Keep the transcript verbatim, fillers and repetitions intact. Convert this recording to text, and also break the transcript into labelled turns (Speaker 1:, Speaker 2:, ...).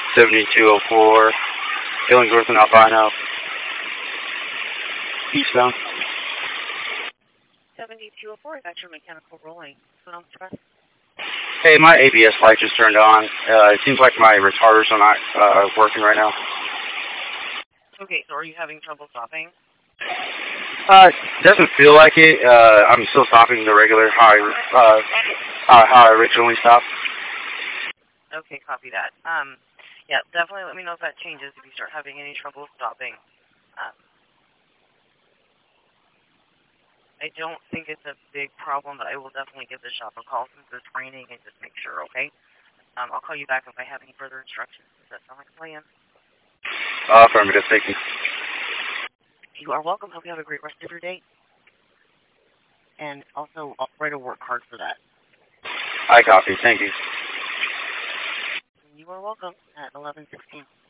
Speaker 1: seventy-two oh four, Illingworth and Albino, eastbound.
Speaker 2: seventy-two oh four, is that your mechanical rolling? Sound stress?
Speaker 1: Hey, my A B S light just turned on. Uh, it seems like my retarders are not uh, working right now.
Speaker 2: Okay, so are you having trouble stopping?
Speaker 1: Uh, doesn't feel like it. Uh, I'm still stopping the regular how I, uh, uh, how I originally stopped.
Speaker 2: Okay, copy that. Um, yeah, definitely let me know if that changes if you start having any trouble stopping. Um, I don't think it's a big problem, but I will definitely give the shop a call since it's raining and just make sure, okay? Um, I'll call you back if I have any further instructions. Does that sound like a plan?
Speaker 1: Uh, affirmative, thank you.
Speaker 2: You are welcome. Hope you have a great rest of your day. And also, I'll write a work card for that.
Speaker 1: I copy, thank you.
Speaker 2: You are welcome at eleven sixteen.